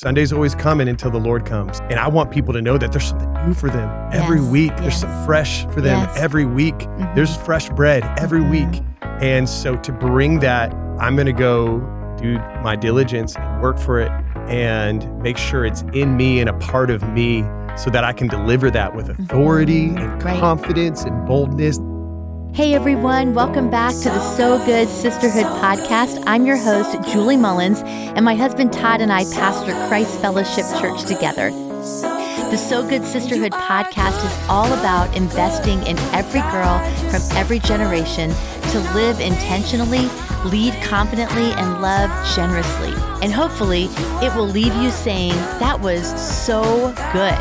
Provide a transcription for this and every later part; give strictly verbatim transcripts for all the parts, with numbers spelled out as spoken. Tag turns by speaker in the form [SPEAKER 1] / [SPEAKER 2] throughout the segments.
[SPEAKER 1] Sunday's always coming until the Lord comes. And I want people to know that there's something new for them every
[SPEAKER 2] Yes,
[SPEAKER 1] week.
[SPEAKER 2] yes.
[SPEAKER 1] There's something fresh for them
[SPEAKER 2] Yes.
[SPEAKER 1] every week.
[SPEAKER 2] Mhm.
[SPEAKER 1] There's fresh bread every week. And so to bring that, I'm going to go do my diligence and work for it and make sure it's in me and a part of me so that I can deliver that with authority and
[SPEAKER 2] Right.
[SPEAKER 1] confidence and boldness.
[SPEAKER 2] Hey everyone, welcome back to the So Good Sisterhood podcast. I'm your host, Julie Mullins, and my husband Todd and I pastor Christ Fellowship Church together. The So Good Sisterhood podcast is all about investing in every girl from every generation to live intentionally, lead confidently, and love generously. And hopefully, it will leave you saying, that was so good.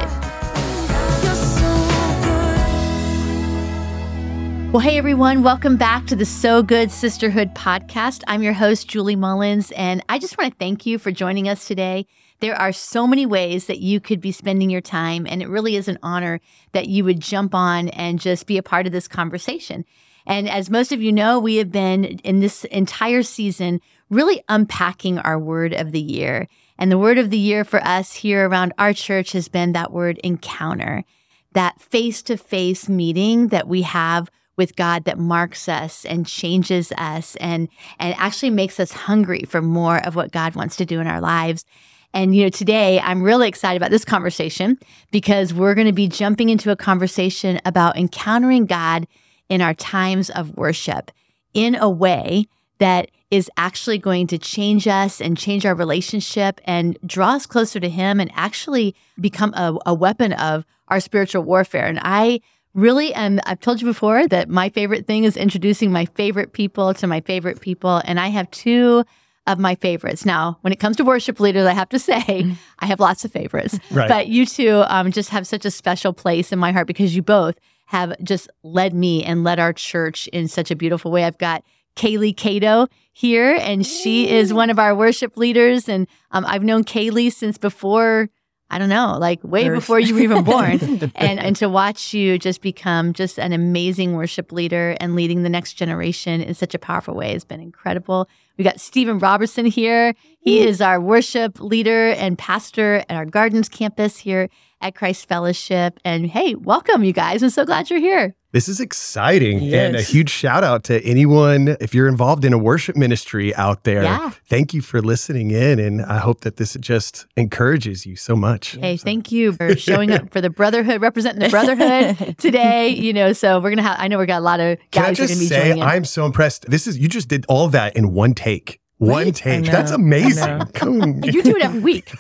[SPEAKER 2] Well, hey everyone, welcome back to the So Good Sisterhood podcast. I'm your host, Julie Mullins, and I just want to thank you for joining us today. There are so many ways that you could be spending your time, and it really is an honor that you would jump on and just be a part of this conversation. And as most of you know, we have been in this entire season really unpacking our word of the year. And the word of the year for us here around our church has been that word encounter, that face-to-face meeting that we have with God that marks us and changes us and, and actually makes us hungry for more of what God wants to do in our lives. And, you know, today I'm really excited about this conversation because we're going to be jumping into a conversation about encountering God in our times of worship in a way that is actually going to change us and change our relationship and draw us closer to Him and actually become a, a weapon of our spiritual warfare. And I really am, I've told you before that my favorite thing is introducing my favorite people to my favorite people. And I have two of my favorites. Now, when it comes to worship leaders, I have to say, I have lots of favorites.
[SPEAKER 1] Right.
[SPEAKER 2] But you two um, just have such a special place in my heart because you both have just led me and led our church in such a beautiful way. I've got Kaylee Cato here, and she is one of our worship leaders. And um, I've known Kaylee since before, I don't know, like way
[SPEAKER 3] Earth.
[SPEAKER 2] before you were even born. and and to watch you just become just an amazing worship leader and leading the next generation in such a powerful way has been incredible. We got Stephen Robertson here. He is our worship leader and pastor at our Gardens campus here at Christ Fellowship. And hey, welcome you guys. I'm so glad you're here.
[SPEAKER 1] This is exciting.
[SPEAKER 3] Yes.
[SPEAKER 1] And a huge shout out to anyone, if you're involved in a worship ministry out there.
[SPEAKER 2] Yeah.
[SPEAKER 1] Thank you for listening in. And I hope that this just encourages you so much.
[SPEAKER 2] Hey, thank you for showing up for the brotherhood, representing the brotherhood today. You know, so we're going to have, I know we got a lot of
[SPEAKER 1] Can I
[SPEAKER 2] guys who are
[SPEAKER 1] just
[SPEAKER 2] going to be
[SPEAKER 1] say,
[SPEAKER 2] joining in.
[SPEAKER 1] I'm so impressed. This is, you just did all of that in one take. One
[SPEAKER 2] Right?
[SPEAKER 1] take.
[SPEAKER 3] I know.
[SPEAKER 1] That's
[SPEAKER 3] I
[SPEAKER 1] amazing.
[SPEAKER 3] know.
[SPEAKER 1] Come-
[SPEAKER 2] You do it every week,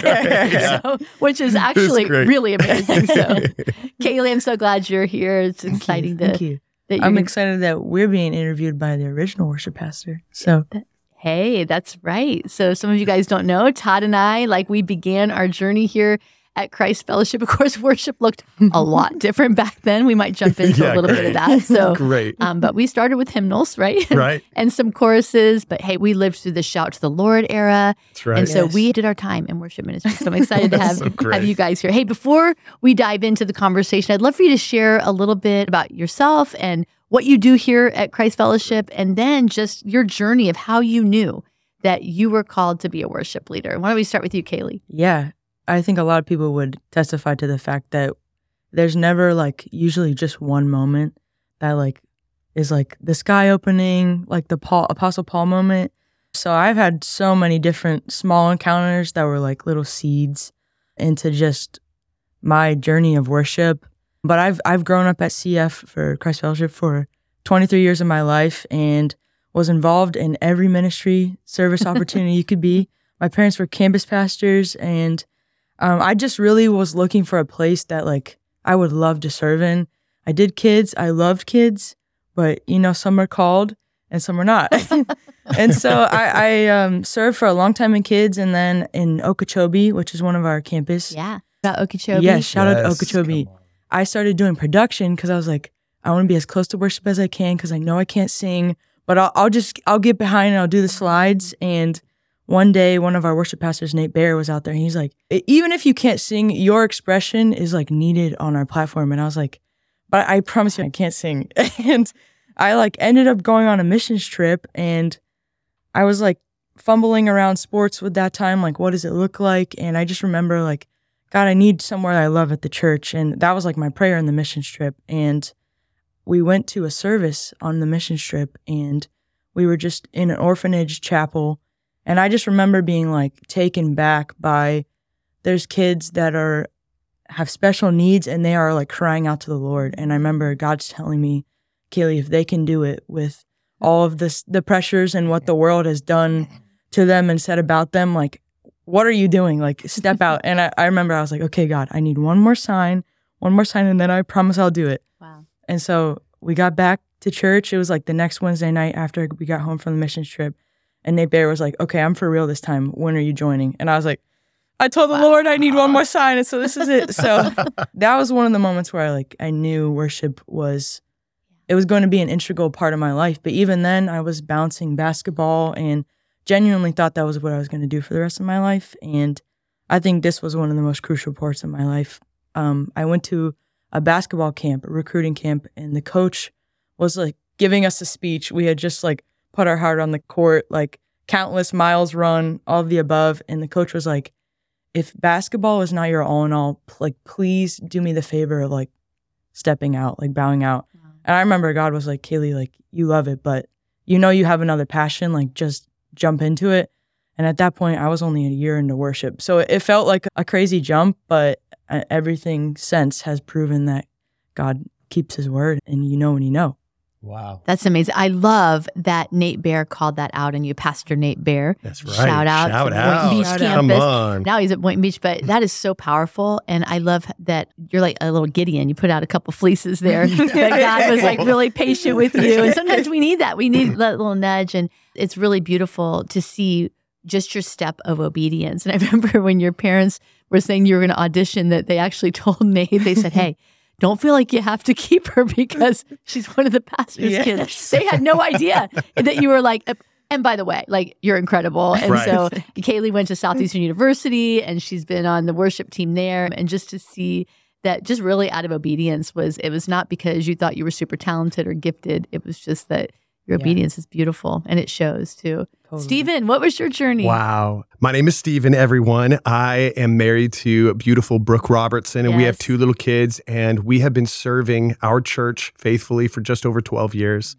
[SPEAKER 1] Yeah.
[SPEAKER 2] so, which is actually
[SPEAKER 1] great.
[SPEAKER 2] really amazing. So, Kaylee, I'm so glad you're here. It's
[SPEAKER 3] Thank you.
[SPEAKER 2] exciting
[SPEAKER 3] Thank
[SPEAKER 2] that,
[SPEAKER 3] you.
[SPEAKER 2] that you're
[SPEAKER 3] I'm
[SPEAKER 2] gonna-
[SPEAKER 3] excited that we're being interviewed by the original worship pastor. So
[SPEAKER 2] Hey, that's right. So some of you guys don't know, Todd and I, like we began our journey here at Christ Fellowship. Of course, worship looked a lot different back then. We might jump into
[SPEAKER 1] Yeah,
[SPEAKER 2] a little bit
[SPEAKER 1] great.
[SPEAKER 2] of that. So,
[SPEAKER 1] Great.
[SPEAKER 2] um, but we started with hymnals, right?
[SPEAKER 1] Right.
[SPEAKER 2] And some choruses. But hey, we lived through the Shout to the Lord era.
[SPEAKER 1] That's right.
[SPEAKER 2] And so
[SPEAKER 3] Yes.
[SPEAKER 2] we did our time in worship ministry. So I'm excited to have,
[SPEAKER 1] So great.
[SPEAKER 2] have you guys here. Hey, before we dive into the conversation, I'd love for you to share a little bit about yourself and what you do here at Christ Fellowship, and then just your journey of how you knew that you were called to be a worship leader. Why don't we start with you, Kaylee?
[SPEAKER 3] yeah, I think a lot of people would testify to the fact that there's never like usually just one moment that like is like the sky opening, like the Paul, Apostle Paul moment. So I've had so many different small encounters that were like little seeds into just my journey of worship. But I've I've grown up at C F for Christ Fellowship for twenty-three years of my life and was involved in every ministry service opportunity you could be. My parents were campus pastors, and um, I just really was looking for a place that like I would love to serve in. I did kids. I loved kids, but you know, some are called and some are not. And so I, I um, served for a long time in kids, and then in Okeechobee, which is one of our campus.
[SPEAKER 2] Yeah. About Okeechobee.
[SPEAKER 3] Yes, shout out to
[SPEAKER 1] Yes,
[SPEAKER 3] Okeechobee.
[SPEAKER 1] come on.
[SPEAKER 3] I started doing production because I was like, I want to be as close to worship as I can because I know I can't sing, but I'll, I'll just, I'll get behind and I'll do the slides. And one day, one of our worship pastors, Nate Baer, was out there and he's like, even if you can't sing, your expression is like needed on our platform. And I was like, but I promise you I can't sing. And I like ended up going on a missions trip, and I was like fumbling around sports with that time, like, what does it look like? And I just remember, like, God, I need somewhere that I love at the church. And that was like my prayer in the mission trip. And we went to a service on the mission trip, and we were just in an orphanage chapel. And I just remember being like taken back by, there's kids that are have special needs and they are like crying out to the Lord. And I remember God's telling me, Kaylee, if they can do it with all of this, the pressures and what the world has done to them and said about them, like, what are you doing? Like, step out. And I, I remember I was like, okay, God, I need one more sign, one more sign, and then I promise I'll do it.
[SPEAKER 2] Wow.
[SPEAKER 3] And so we got back to church. It was like the next Wednesday night after we got home from the missions trip. And Nate Bear was like, okay, I'm for real this time. When are you joining? And I was like, I told the wow. Lord I need one more sign. And so this is it. So that was one of the moments where I like, I knew worship was, it was going to be an integral part of my life. But even then I was bouncing basketball and genuinely thought that was what I was going to do for the rest of my life. And I think this was one of the most crucial parts of my life. Um, I went to a basketball camp, a recruiting camp, and the coach was like giving us a speech. We had just like put our heart on the court, like countless miles run, all of the above. And the coach was like, if basketball is not your all in all, like, please do me the favor of like stepping out, like bowing out. Wow. And I remember God was like, Kaylee, like, you love it, but you know you have another passion, like just jump into it. And at that point, I was only a year into worship. So it felt like a crazy jump, but everything since has proven that God keeps his word, and you know when you know.
[SPEAKER 1] Wow.
[SPEAKER 2] That's amazing. I love that Nate Bear called that out on you, Pastor Nate Bear.
[SPEAKER 1] That's right.
[SPEAKER 2] Shout out
[SPEAKER 1] Shout
[SPEAKER 2] to
[SPEAKER 1] out.
[SPEAKER 2] Boynton Beach
[SPEAKER 3] Shout
[SPEAKER 2] campus.
[SPEAKER 1] Come on.
[SPEAKER 2] Now he's at Boynton Beach, but that is so powerful. And I love that you're like a little Gideon. You put out a couple fleeces there. That God was like really patient with you. And sometimes we need that. We need that little nudge. And it's really beautiful to see just your step of obedience. And I remember when your parents were saying you were going to audition, that they actually told Nate, they said, hey, don't feel like you have to keep her because she's one of the pastor's yes. kids. They had no idea that you were like, and by the way, like, you're incredible. And
[SPEAKER 1] right.
[SPEAKER 2] so Kaylee went to Southeastern University and she's been on the worship team there. And just to see that just really out of obedience was, it was not because you thought you were super talented or gifted. It was just that your yeah. obedience is beautiful and it shows too. Totally. Stephen, what was your journey?
[SPEAKER 1] Wow. My name is Stephen, everyone. I am married to beautiful Brooke Robertson, and yes. we have two little kids, and we have been serving our church faithfully for just over twelve years.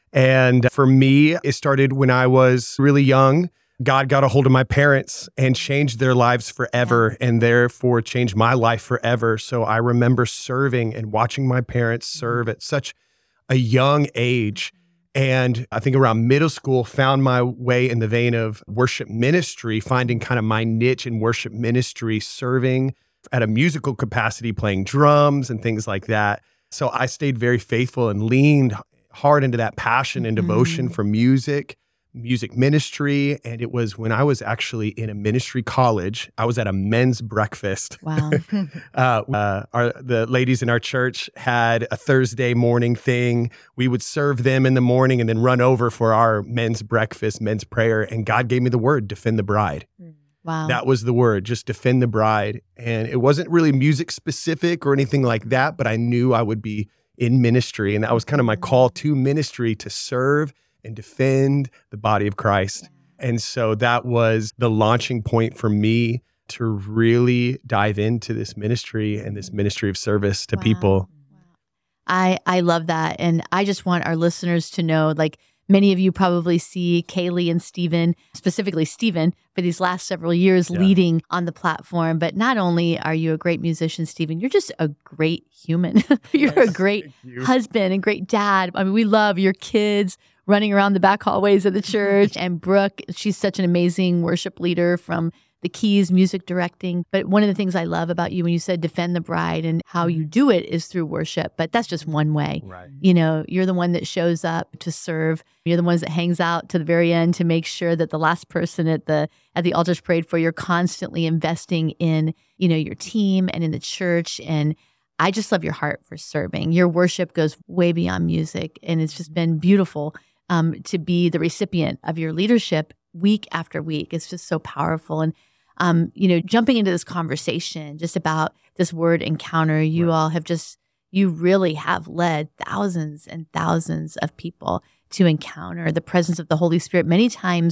[SPEAKER 1] And for me, it started when I was really young. God got a hold of my parents and changed their lives forever, yeah. and therefore changed my life forever. So I remember serving and watching my parents serve at such a young age. And I think around middle school, found my way in the vein of worship ministry, finding kind of my niche in worship ministry, serving at a musical capacity, playing drums and things like that. So I stayed very faithful and leaned hard into that passion and devotion mm-hmm. for music, music ministry. And it was when I was actually in a ministry college, I was at a men's breakfast.
[SPEAKER 2] Wow.
[SPEAKER 1] uh, uh, our, the ladies in our church had a Thursday morning thing. We would serve them in the morning and then run over for our men's breakfast, men's prayer. And God gave me the word, defend the bride.
[SPEAKER 2] Wow.
[SPEAKER 1] That was the word, just defend the bride. And it wasn't really music specific or anything like that, but I knew I would be in ministry. And that was kind of my call to ministry, to serve and defend the body of Christ. And so that was the launching point for me to really dive into this ministry and this ministry of service to
[SPEAKER 2] wow.
[SPEAKER 1] people.
[SPEAKER 2] I, I love that. And I just want our listeners to know, like, many of you probably see Kaylee and Stephen, specifically Stephen, for these last several years yeah. leading on the platform. But not only are you a great musician, Stephen, you're just a great human. You're yes, a great husband and great dad. I mean, we love your kids running around the back hallways of the church. And Brooke, she's such an amazing worship leader from the keys, music directing. But one of the things I love about you when you said defend the bride and how you do it is through worship. But that's just one way.
[SPEAKER 1] Right.
[SPEAKER 2] You know, you're the one that shows up to serve. You're the ones that hangs out to the very end to make sure that the last person at the at the altar's prayed for. You're constantly investing in, you know, your team and in the church. And I just love your heart for serving. Your worship goes way beyond music. And it's just been beautiful um, to be the recipient of your leadership week after week. It's just so powerful. And, um, you know, jumping into this conversation just about this word encounter, you right. all have just, you really have led thousands and thousands of people to encounter the presence of the Holy Spirit. Many times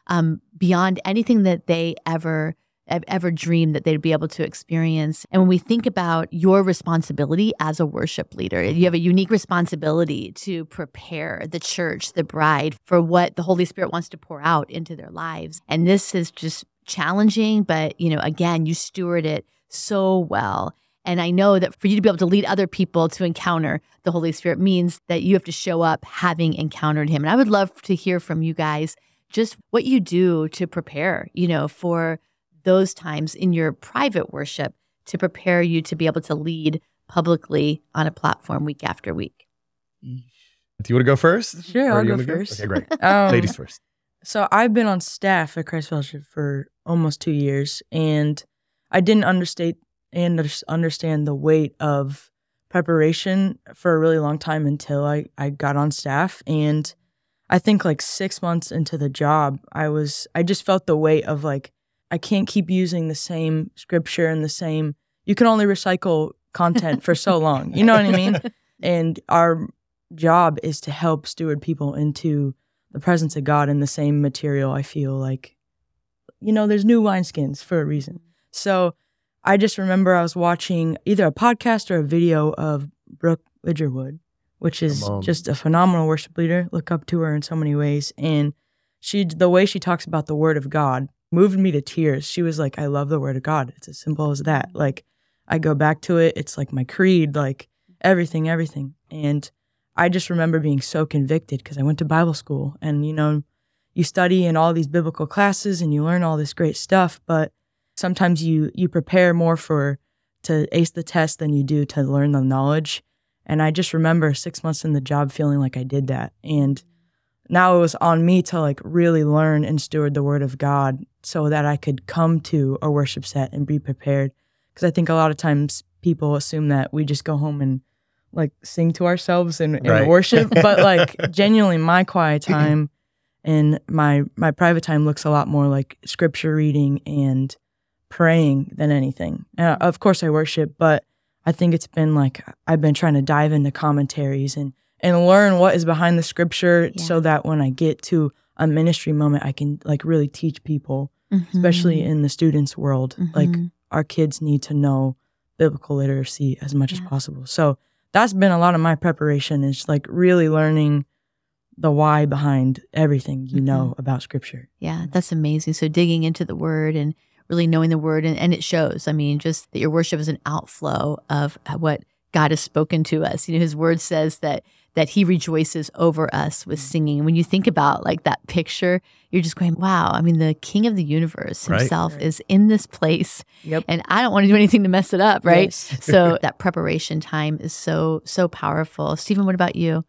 [SPEAKER 2] um, beyond anything that they ever have ever dreamed that they'd be able to experience. And when we think about your responsibility as a worship leader, you have a unique responsibility to prepare the church, the bride, for what the Holy Spirit wants to pour out into their lives. And this is just challenging, but, you know, again, you steward it so well. And I know that for you to be able to lead other people to encounter the Holy Spirit means that you have to show up having encountered him. And I would love to hear from you guys just what you do to prepare, you know, for those times in your private worship to prepare you to be able to lead publicly on a platform week after week.
[SPEAKER 1] Do you want to go first?
[SPEAKER 3] Sure,
[SPEAKER 1] Or
[SPEAKER 3] I'll
[SPEAKER 1] you
[SPEAKER 3] go
[SPEAKER 1] want me to
[SPEAKER 3] first.
[SPEAKER 1] Okay, great.
[SPEAKER 3] Um,
[SPEAKER 1] Ladies first.
[SPEAKER 3] So I've been on staff at Christ Fellowship for almost two years, and I didn't understand and understand the weight of preparation for a really long time until I, I got on staff. And I think like six months into the job, I was I just felt the weight of like, I can't keep using the same scripture and the same, you can only recycle content for so long. You know what I mean? And our job is to help steward people into the presence of God in the same material. I feel like, you know, there's new wineskins for a reason. So I just remember I was watching either a podcast or a video of Brooke Lidgerwood, which is just a phenomenal worship leader. Look up to her in so many ways. And she, the way she talks about the Word of God moved me to tears. She was like, I love the Word of God. It's as simple as that. Like, I go back to it. It's like my creed, like everything, everything. And I just remember being so convicted because I went to Bible school and, you know, you study in all these biblical classes and you learn all this great stuff, but sometimes you you prepare more for to ace the test than you do to learn the knowledge. And I just remember six months in the job feeling like I did that. And now it was on me to like really learn and steward the Word of God so that I could come to a worship set and be prepared. Because I think a lot of times people assume that we just go home and like sing to ourselves and, and
[SPEAKER 1] Right.
[SPEAKER 3] worship. But like genuinely my quiet time and my my private time looks a lot more like scripture reading and praying than anything. Uh, of course I worship, but I think it's been like I've been trying to dive into commentaries and and learn what is behind the scripture
[SPEAKER 2] Yeah.
[SPEAKER 3] so that when I get to a ministry moment, I can like really teach people,
[SPEAKER 2] Mm-hmm.
[SPEAKER 3] especially in the students' world. Like
[SPEAKER 2] Mhm.
[SPEAKER 3] our kids need to know biblical literacy as much as
[SPEAKER 2] Yeah.
[SPEAKER 3] possible. So that's been a lot of my preparation is like really learning the why behind everything you
[SPEAKER 2] Mhm.
[SPEAKER 3] know about scripture.
[SPEAKER 2] Yeah, that's amazing. So digging into the Word and really knowing the Word, and, and it shows. I mean, just that your worship is an outflow of what God has spoken to us. You know, His Word says that that He rejoices over us with singing. And when you think about like that picture, you're just going, wow, I mean, the King of the universe
[SPEAKER 1] Right.
[SPEAKER 2] himself
[SPEAKER 3] Right.
[SPEAKER 2] is in this place.
[SPEAKER 3] Yep.
[SPEAKER 2] And I don't want to do anything to mess it up, right?
[SPEAKER 3] Yes.
[SPEAKER 2] So that preparation time is so, so powerful. Stephen, what about you?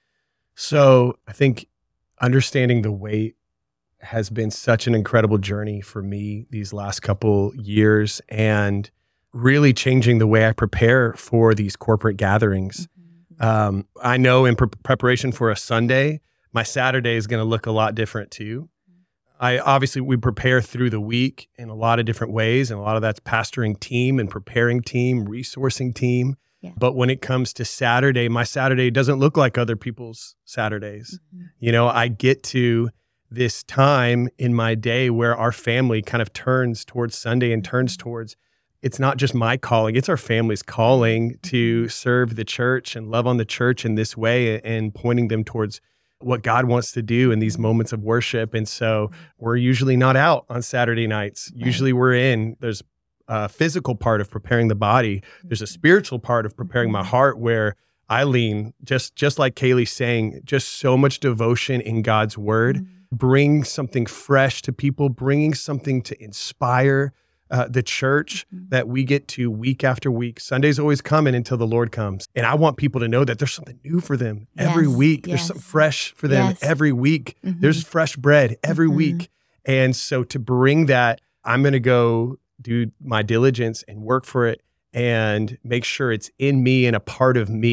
[SPEAKER 1] So I think understanding the weight has been such an incredible journey for me these last couple years and really changing the way I prepare for these corporate gatherings. Um, I know in pre- preparation for a Sunday, my Saturday is going to look a lot different too. I obviously we prepare through the week in a lot of different ways, and a lot of that's pastoring team and preparing team, resourcing team.
[SPEAKER 2] Yeah.
[SPEAKER 1] But when it comes to Saturday, my Saturday doesn't look like other people's Saturdays.
[SPEAKER 2] Mhm.
[SPEAKER 1] You know, I get to this time in my day where our family kind of turns towards Sunday and turns towards, it's not just my calling, it's our family's calling to serve the church and love on the church in this way and pointing them towards what God wants to do in these moments of worship. And so we're usually not out on Saturday nights.
[SPEAKER 2] Right.
[SPEAKER 1] Usually we're in. There's a physical part of preparing the body. There's a spiritual part of preparing my heart where I lean, just just like Kaylee's saying, just so much devotion in God's word, bring something fresh to people, bringing something to inspire uh, the church that we get to week after week. Sunday's always coming until the Lord comes. And I want people to know that there's something new for them every
[SPEAKER 2] Yes,
[SPEAKER 1] week.
[SPEAKER 2] yes.
[SPEAKER 1] There's something fresh for them
[SPEAKER 2] Yes.
[SPEAKER 1] every week.
[SPEAKER 2] Mhm.
[SPEAKER 1] There's fresh bread every
[SPEAKER 2] Mhm.
[SPEAKER 1] week. And so to bring that, I'm going to go do my diligence and work for it and make sure it's in me and a part of me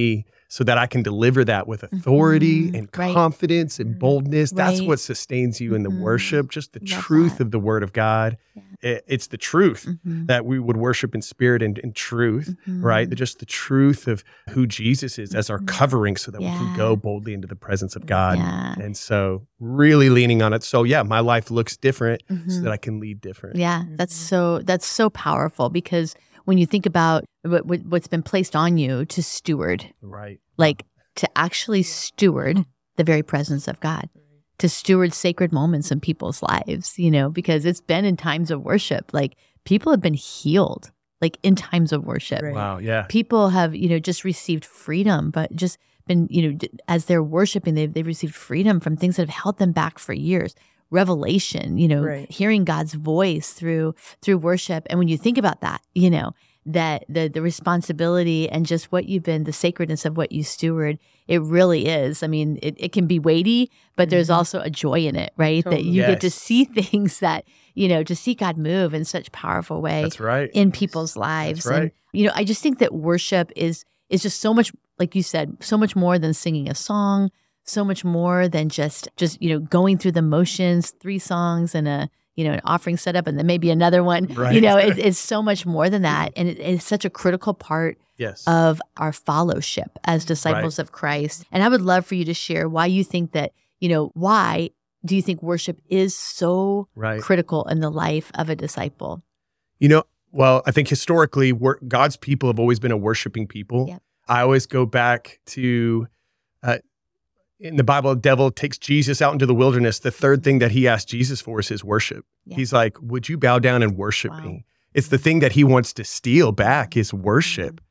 [SPEAKER 1] so that I can deliver that with authority
[SPEAKER 2] Mhm.
[SPEAKER 1] and
[SPEAKER 2] Right.
[SPEAKER 1] confidence and boldness. That's
[SPEAKER 2] Right.
[SPEAKER 1] what sustains you in the
[SPEAKER 2] Mhm.
[SPEAKER 1] worship, just the
[SPEAKER 2] Love
[SPEAKER 1] truth
[SPEAKER 2] that.
[SPEAKER 1] of the word of God.
[SPEAKER 2] Yeah.
[SPEAKER 1] It- it's the truth
[SPEAKER 2] Mhm.
[SPEAKER 1] that we would worship in spirit and in truth,
[SPEAKER 2] Mhm.
[SPEAKER 1] right? The- Just the truth of who Jesus is as our
[SPEAKER 2] Mhm.
[SPEAKER 1] covering so that we can
[SPEAKER 2] Yeah.
[SPEAKER 1] go boldly into the presence of God.
[SPEAKER 2] Yeah.
[SPEAKER 1] And so really leaning on it. So yeah, my life looks different so
[SPEAKER 2] Mhm.
[SPEAKER 1] that I can lead different.
[SPEAKER 2] Yeah, that's so that's so powerful because when you think about what, what- what's been placed on you to steward,
[SPEAKER 1] Right.
[SPEAKER 2] like to actually steward the very presence of God, to steward sacred moments in people's lives, you know, because it's been in times of worship, like people have been healed, like in times of worship.
[SPEAKER 3] Right.
[SPEAKER 1] Wow. Yeah.
[SPEAKER 2] People have, you know, just received freedom, but just been, you know, d- as they're worshiping, they've, they've received freedom from things that have held them back for years. Revelation, you know,
[SPEAKER 3] Right.
[SPEAKER 2] hearing God's voice through through worship. And when you think about that, you know, that the the responsibility and just what you've been, the sacredness of what you steward, it really is. I mean, it, it can be weighty, but there's
[SPEAKER 3] Mhm.
[SPEAKER 2] also a joy in it, right? That
[SPEAKER 3] Totally.
[SPEAKER 2] you get to
[SPEAKER 1] Yes.
[SPEAKER 2] see things that, you know, to see God move in such powerful way
[SPEAKER 1] That's right.
[SPEAKER 2] in people's lives.
[SPEAKER 1] right.
[SPEAKER 2] And, you know, I just think that worship is is just so much, like you said, so much more than singing a song, so much more than just just, you know, going through the motions, three songs and a, you know, an offering setup and then maybe another one.
[SPEAKER 1] Right.
[SPEAKER 2] You know, it, it's so much more than that. And it, it's such a critical part
[SPEAKER 1] Yes.
[SPEAKER 2] of our fellowship as disciples of Christ. And I would love for you to share why you think that, you know, why do you think worship is so
[SPEAKER 1] right.
[SPEAKER 2] critical in the life of a disciple?
[SPEAKER 1] You know, well, I think historically, wor- God's people have always been a worshiping people.
[SPEAKER 2] Yep.
[SPEAKER 1] I always go back to, uh, in the Bible, the devil takes Jesus out into the wilderness. The third thing that he asked Jesus for is his worship.
[SPEAKER 2] Yeah.
[SPEAKER 1] He's like, would you bow down and worship
[SPEAKER 2] Wow.
[SPEAKER 1] me? It's the thing that he wants to steal back is worship.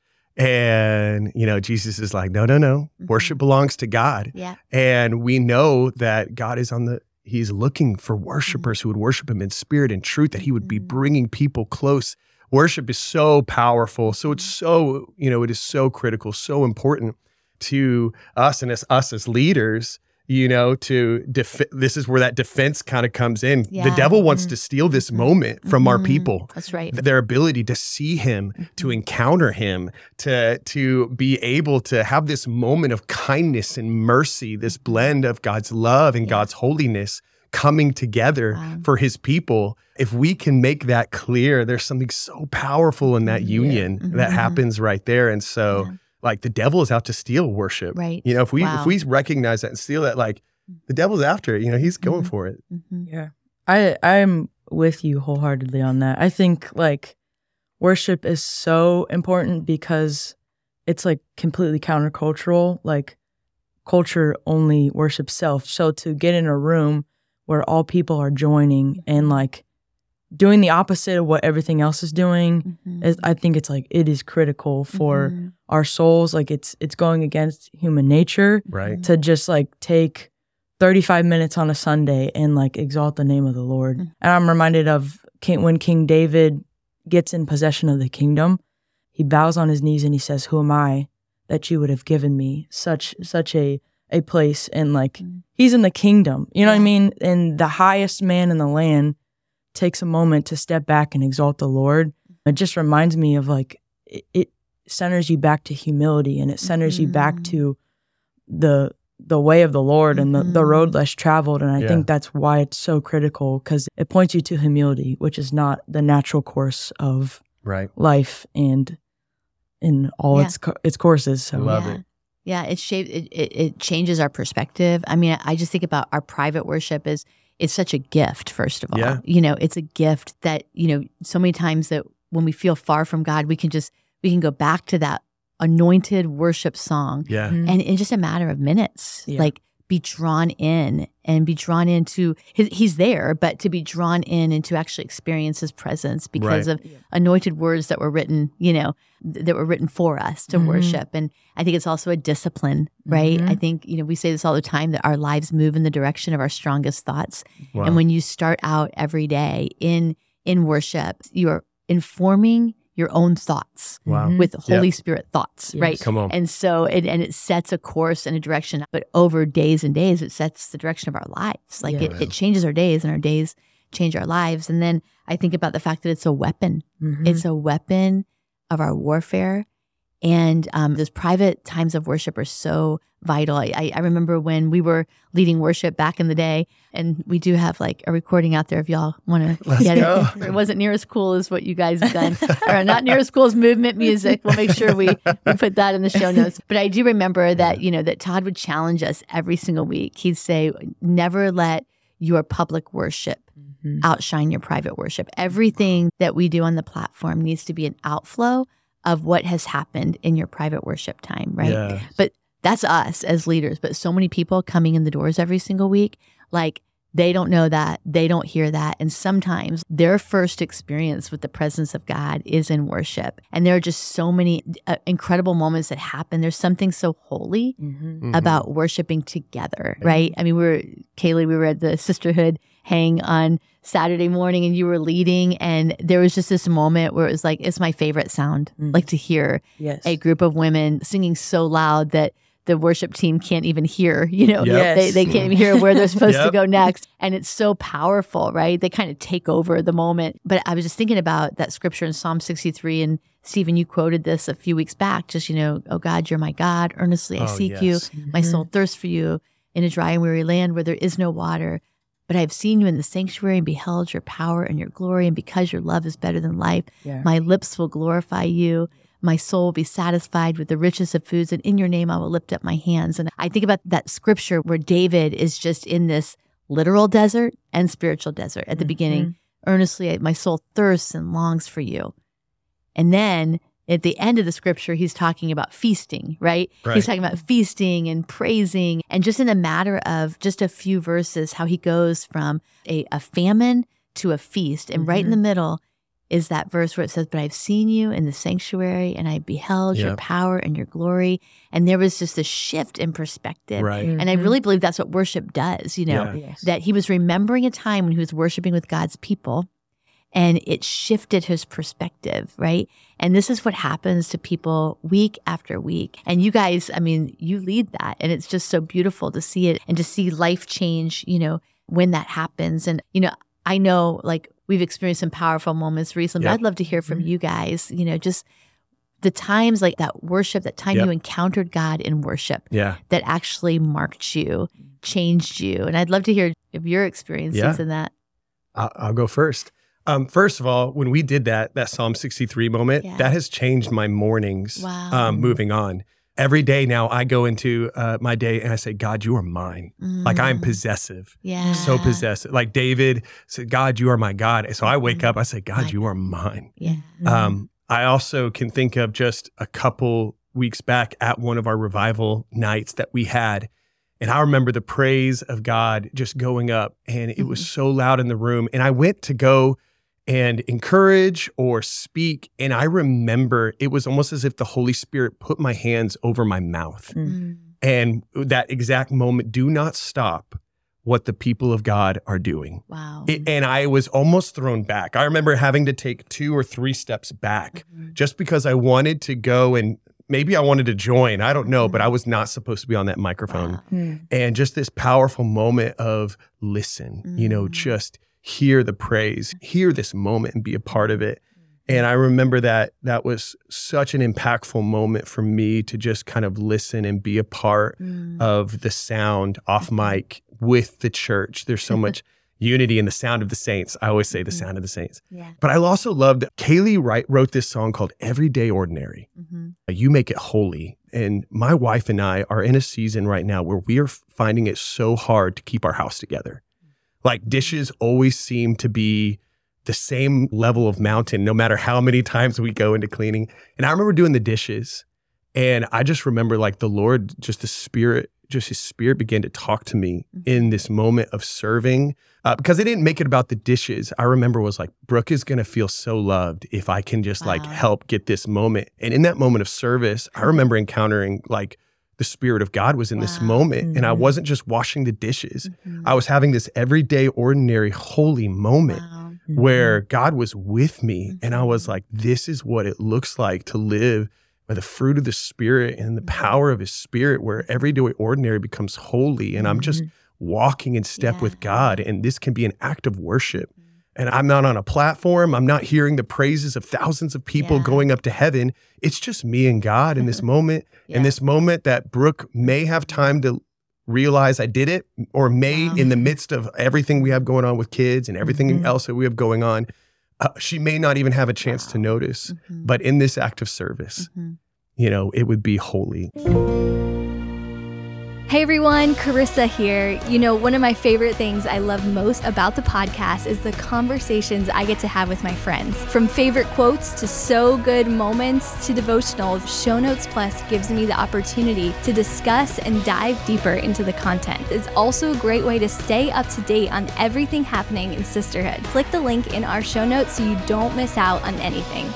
[SPEAKER 1] And, you know, Jesus is like, no, no, no.
[SPEAKER 2] Mhm.
[SPEAKER 1] Worship belongs to God.
[SPEAKER 2] Yeah.
[SPEAKER 1] And we know that God is on the, he's looking for worshipers who would worship him in spirit and truth, that he would be
[SPEAKER 2] Mhm.
[SPEAKER 1] bringing people close. Worship is so powerful. So it's so, you know, it is so critical, so important to us and as us as leaders, you know, to def- this is where that defense kind of comes in. The
[SPEAKER 2] Yeah.
[SPEAKER 1] devil wants
[SPEAKER 3] Mhm.
[SPEAKER 1] to steal this
[SPEAKER 2] Mhm.
[SPEAKER 1] moment from our
[SPEAKER 2] Mhm.
[SPEAKER 1] people.
[SPEAKER 2] That's right.
[SPEAKER 1] Their ability to see him, to
[SPEAKER 2] Mhm.
[SPEAKER 1] encounter him, to to be able to have this moment of kindness and mercy, this blend of God's love and
[SPEAKER 2] Yeah.
[SPEAKER 1] God's holiness coming together
[SPEAKER 2] Wow.
[SPEAKER 1] for his people. If we can make that clear, there's something so powerful in that
[SPEAKER 2] Mhm.
[SPEAKER 1] union
[SPEAKER 2] Yeah.
[SPEAKER 1] that
[SPEAKER 2] Mhm.
[SPEAKER 1] happens right there. And so
[SPEAKER 2] Yeah.
[SPEAKER 1] like the devil is out to steal worship.
[SPEAKER 2] Right.
[SPEAKER 1] You know, if we
[SPEAKER 2] Wow.
[SPEAKER 1] if we recognize that and steal that, like the devil's after it, you know, he's going
[SPEAKER 2] Mhm.
[SPEAKER 1] for it.
[SPEAKER 2] Mhm.
[SPEAKER 3] Yeah. I I'm with you wholeheartedly on that. I think like worship is so important because it's like completely countercultural. Like culture only worships self. So to get in a room where all people are joining and like doing the opposite of what everything else is doing,
[SPEAKER 2] Mhm.
[SPEAKER 3] is, I think it's like it is critical for
[SPEAKER 2] Mhm.
[SPEAKER 3] our souls. Like it's it's going against human nature
[SPEAKER 1] Right.
[SPEAKER 3] to just like take thirty-five minutes on a Sunday and like exalt the name of the Lord.
[SPEAKER 2] Mm.
[SPEAKER 3] And I'm reminded of King, when King David gets in possession of the kingdom, he bows on his knees and he says, "Who am I that you would have given me such such a a place?" And like
[SPEAKER 2] Mm.
[SPEAKER 3] he's in the kingdom, you know what I
[SPEAKER 2] Yeah.
[SPEAKER 3] mean? And the highest man in the land takes a moment to step back and exalt the Lord. It just reminds me of like it, it centers you back to humility and it centers you back
[SPEAKER 2] Mhm.
[SPEAKER 3] to the the way of the Lord and the, the road
[SPEAKER 2] Mhm.
[SPEAKER 3] less traveled. And I
[SPEAKER 1] Yeah.
[SPEAKER 3] think that's why it's so critical, because it points you to humility, which is not the natural course of
[SPEAKER 1] Right.
[SPEAKER 3] life and in all
[SPEAKER 2] Yeah.
[SPEAKER 3] its co- its courses. So
[SPEAKER 1] Love
[SPEAKER 2] yeah.
[SPEAKER 1] it.
[SPEAKER 2] Yeah, it shaped it, it it changes our perspective. I mean, I just think about our private worship as it's such a gift, first of all.
[SPEAKER 1] Yeah.
[SPEAKER 2] You know, it's a gift that, you know, so many times that when we feel far from God, we can just we can go back to that anointed worship song
[SPEAKER 1] Yeah.
[SPEAKER 3] Mhm.
[SPEAKER 2] and in just a matter of minutes,
[SPEAKER 3] Yeah.
[SPEAKER 2] like be drawn in and be drawn into his, he's there, but to be drawn in and to actually experience his presence because
[SPEAKER 1] Right.
[SPEAKER 2] of
[SPEAKER 3] Yeah.
[SPEAKER 2] anointed words that were written, you know, th- that were written for us to
[SPEAKER 3] Mhm.
[SPEAKER 2] worship. And I think it's also a discipline, right?
[SPEAKER 3] Mhm.
[SPEAKER 2] I think, you know, we say this all the time that our lives move in the direction of our strongest thoughts.
[SPEAKER 1] Wow.
[SPEAKER 2] And when you start out every day in in worship, you're informing your own thoughts
[SPEAKER 1] Wow.
[SPEAKER 3] Mhm.
[SPEAKER 2] with
[SPEAKER 1] Yeah.
[SPEAKER 2] Holy Spirit thoughts,
[SPEAKER 3] Yes.
[SPEAKER 2] right?
[SPEAKER 1] Come on.
[SPEAKER 2] And so, it, and it sets a course and a direction, but over days and days, it sets the direction of our lives. Like
[SPEAKER 3] Yeah.
[SPEAKER 2] it, it changes our days and our days change our lives. And then I think about the fact that it's a weapon.
[SPEAKER 3] Mhm.
[SPEAKER 2] It's a weapon of our warfare. And um, those private times of worship are so vital. I, I remember when we were leading worship back in the day, and we do have like a recording out there if y'all want to get
[SPEAKER 1] go.
[SPEAKER 2] it. It wasn't near as cool as what you guys have done, or not near as cool as movement music. We'll make sure we, we put that in the show notes. But I do remember that, you know, that Todd would challenge us every single week. He'd say, never let your public worship mm-hmm. outshine your private worship. Everything that we do on the platform needs to be an outflow of what has happened in your private worship time, right?
[SPEAKER 1] Yeah.
[SPEAKER 2] But that's us as leaders. But so many people coming in the doors every single week, like they don't know that, they don't hear that. And sometimes their first experience with the presence of God is in worship. And there are just so many uh, incredible moments that happen. There's something so holy
[SPEAKER 3] Mm-hmm.
[SPEAKER 2] about worshiping together, right? I mean, we were, Kaylee, we were at the Sisterhood hang on Saturday morning and you were leading, and there was just this moment where it was like, it's my favorite sound,
[SPEAKER 3] Mm.
[SPEAKER 2] like to hear
[SPEAKER 3] Yes.
[SPEAKER 2] a group of women singing so loud that the worship team can't even hear, you know,
[SPEAKER 1] Yep.
[SPEAKER 2] they, they can't even hear where they're supposed to
[SPEAKER 1] Yep.
[SPEAKER 2] go next. And it's so powerful, right? They kind of take over the moment. But I was just thinking about that scripture in Psalm sixty-three, and Stephen, you quoted this a few weeks back, just, you know, oh God, you're my God, earnestly I
[SPEAKER 1] Oh,
[SPEAKER 2] seek
[SPEAKER 1] yes.
[SPEAKER 2] you.
[SPEAKER 3] Mm-hmm.
[SPEAKER 2] My soul thirsts for you in a dry and weary land where there is no water. But I have seen you in the sanctuary and beheld your power and your glory. And because your love is better than life,
[SPEAKER 3] Yeah.
[SPEAKER 2] my lips will glorify you. My soul will be satisfied with the richest of foods. And in your name, I will lift up my hands. And I think about that scripture where David is just in this literal desert and spiritual desert at the
[SPEAKER 3] Mhm.
[SPEAKER 2] beginning. Earnestly, my soul thirsts and longs for you. And then at the end of the scripture, he's talking about feasting, right?
[SPEAKER 1] Right.
[SPEAKER 2] He's talking about feasting and praising. And just in a matter of just a few verses, how he goes from a, a famine to a feast. And right in
[SPEAKER 3] Mhm.
[SPEAKER 2] the middle is that verse where it says, but I've seen you in the sanctuary and I beheld your
[SPEAKER 1] Yep.
[SPEAKER 2] power and your glory. And there was just a shift in perspective.
[SPEAKER 1] Right.
[SPEAKER 2] And I
[SPEAKER 3] Mhm.
[SPEAKER 2] really believe that's what worship does, you know,
[SPEAKER 1] Yeah.
[SPEAKER 3] Yes.
[SPEAKER 2] that he was remembering a time when he was worshiping with God's people, and it shifted his perspective, right? And this is what happens to people week after week. And you guys, I mean, you lead that, and it's just so beautiful to see it and to see life change, you know, when that happens. And, you know, I know like we've experienced some powerful moments recently,
[SPEAKER 1] Yep.
[SPEAKER 2] but I'd love to hear from
[SPEAKER 3] Mhm.
[SPEAKER 2] you guys, you know, just the times like that worship, that time
[SPEAKER 1] Yep.
[SPEAKER 2] you encountered God in worship
[SPEAKER 1] Yeah.
[SPEAKER 2] that actually marked you, changed you. And I'd love to hear of your experiences
[SPEAKER 1] Yeah.
[SPEAKER 2] in that.
[SPEAKER 1] I'll, I'll go first. Um, first of all, when we did that, that Psalm sixty-three moment,
[SPEAKER 2] Yeah.
[SPEAKER 1] that has changed my mornings.
[SPEAKER 2] Wow.
[SPEAKER 1] Um, moving on, every day now, I go into uh, my day and I say, "God, you are mine." Like I'm
[SPEAKER 2] Mm.
[SPEAKER 1] possessive,
[SPEAKER 2] Yeah.
[SPEAKER 1] so possessive. Like David said, "God, you are my God." So I wake
[SPEAKER 2] Mhm.
[SPEAKER 1] up, I say, "God,
[SPEAKER 2] My
[SPEAKER 1] you are
[SPEAKER 2] God.
[SPEAKER 1] mine."
[SPEAKER 2] Yeah.
[SPEAKER 3] Mhm.
[SPEAKER 1] Um, I also can think of just a couple weeks back at one of our revival nights that we had. And I remember the praise of God just going up, and it was
[SPEAKER 2] Mhm.
[SPEAKER 1] so loud in the room. And I went to go and encourage or speak. And I remember it was almost as if the Holy Spirit put my hands over my mouth.
[SPEAKER 2] Mm.
[SPEAKER 1] And that exact moment, do not stop what the people of God are doing.
[SPEAKER 2] Wow.
[SPEAKER 1] It, and I was almost thrown back. I remember having to take two or three steps back
[SPEAKER 2] Mhm.
[SPEAKER 1] just because I wanted to go, and maybe I wanted to join. I don't know,
[SPEAKER 2] Mhm.
[SPEAKER 1] but I was not supposed to be on that microphone.
[SPEAKER 2] Wow.
[SPEAKER 3] Mm.
[SPEAKER 1] And just this powerful moment of listen, you know,
[SPEAKER 2] Mm.
[SPEAKER 1] just hear the praise, hear this moment and be a part of it. And I remember that that was such an impactful moment for me to just kind of listen and be a part
[SPEAKER 2] Mm.
[SPEAKER 1] of the sound off mic with the church. There's so much unity in the sound of the saints. I always say the
[SPEAKER 2] Mhm.
[SPEAKER 1] sound of the saints.
[SPEAKER 2] Yeah.
[SPEAKER 1] But I also loved Kaylee Wright wrote this song called Everyday Ordinary.
[SPEAKER 2] Mhm.
[SPEAKER 1] You make it holy. And my wife and I are in a season right now where we are finding it so hard to keep our house together. Like dishes always seem to be the same level of mountain, no matter how many times we go into cleaning. And I remember doing the dishes, and I just remember like the Lord, just the Spirit, just his Spirit began to talk to me
[SPEAKER 2] Mhm.
[SPEAKER 1] in this moment of serving. Uh, because I didn't make it about the dishes. I remember was like, Brooke is going to feel so loved if I can just like
[SPEAKER 2] Wow.
[SPEAKER 1] help get this moment. And in that moment of service, I remember encountering like the Spirit of God was in this
[SPEAKER 2] Wow.
[SPEAKER 1] moment. And I
[SPEAKER 3] Mhm.
[SPEAKER 1] wasn't just washing the dishes.
[SPEAKER 2] Mhm.
[SPEAKER 1] I was having this everyday, ordinary, holy moment
[SPEAKER 2] Wow.
[SPEAKER 1] where God was with me. And I was
[SPEAKER 2] Mhm.
[SPEAKER 1] like, this is what it looks like to live by the fruit of the Spirit and the
[SPEAKER 2] Mhm.
[SPEAKER 1] power of his Spirit, where everyday ordinary becomes holy. And I'm just
[SPEAKER 3] Mhm.
[SPEAKER 1] walking in step
[SPEAKER 2] Yeah.
[SPEAKER 1] with God. And this can be an act of worship. and I'm not on a platform. I'm not hearing the praises of thousands of people
[SPEAKER 2] Yeah.
[SPEAKER 1] going up to heaven. It's just me and God in this moment.
[SPEAKER 2] Yeah.
[SPEAKER 1] In this moment that Brooke may have time to realize I did it, or may
[SPEAKER 2] Wow.
[SPEAKER 1] in the midst of everything we have going on with kids and everything
[SPEAKER 3] Mhm.
[SPEAKER 1] else that we have going on, uh, she may not even have a chance
[SPEAKER 2] Wow.
[SPEAKER 1] to notice.
[SPEAKER 2] Mhm.
[SPEAKER 1] But in this act of service,
[SPEAKER 2] Mhm.
[SPEAKER 1] you know, it would be holy.
[SPEAKER 4] Hey everyone, Carissa here. You know, one of my favorite things I love most about the podcast is the conversations I get to have with my friends. From favorite quotes to so good moments to devotionals, Show Notes Plus gives me the opportunity to discuss and dive deeper into the content. It's also a great way to stay up to date on everything happening in sisterhood. Click the link in our show notes so you don't miss out on anything.